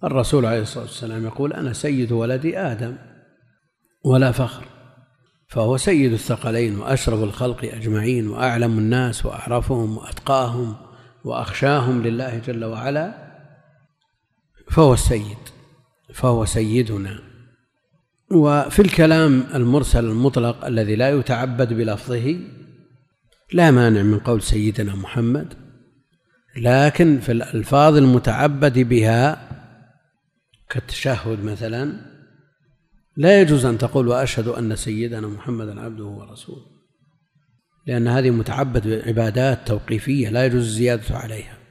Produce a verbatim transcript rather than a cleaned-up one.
الرسول عليه الصلاة والسلام يقول: أنا سيد ولد آدم ولا فخر، فهو سيد الثقلين وأشرف الخلق أجمعين وأعلم الناس وأعرفهم وأتقاهم وأخشاهم لله جل وعلا، فهو السيد، فهو سيدنا. وفي الكلام المرسل المطلق الذي لا يتعبد بلفظه لا مانع من قول سيدنا محمد، لكن في الألفاظ المتعبد بها كالتشهد مثلا لا يجوز أن تقول: وأشهد أن سيدنا محمدا عبده ورسوله، لأن هذه متعبد بعبادات توقيفية لا يجوز الزيادة عليها.